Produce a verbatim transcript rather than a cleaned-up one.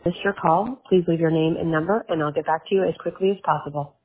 missed your call, please leave your name and number, and I'll get back to you as quickly as possible.